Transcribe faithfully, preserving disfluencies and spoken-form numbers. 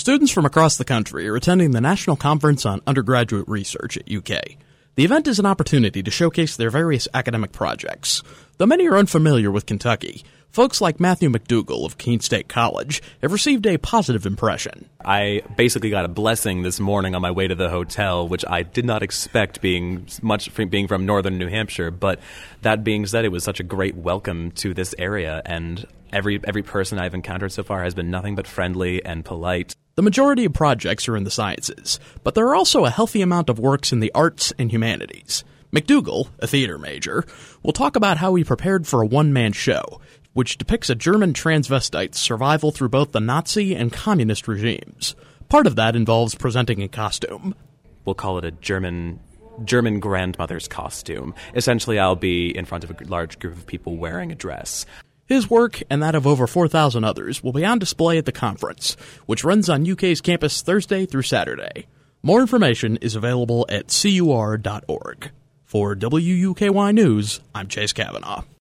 Students from across the country are attending the National Conference on Undergraduate Research at U K. The event is an opportunity to showcase their various academic projects. Though many are unfamiliar with Kentucky, folks like Matthew McDougall of Keene State College have received a positive impression. I basically got a blessing this morning on my way to the hotel, which I did not expect being much from being from northern New Hampshire. But that being said, it was such a great welcome to this area, and every every person I've encountered so far has been nothing but friendly and polite. The majority of projects are in the sciences, but there are also a healthy amount of works in the arts and humanities. McDougall, a theater major, will talk about how he prepared for a one-man show, which depicts a German transvestite's survival through both the Nazi and communist regimes. Part of that involves presenting in costume. We'll call it a German German grandmother's costume. Essentially, I'll be in front of a large group of people wearing a dress. His work, and that of over four thousand others, will be on display at the conference, which runs on U K's campus Thursday through Saturday. More information is available at C U R dot org. For W U K Y News, I'm Chase Kavanaugh.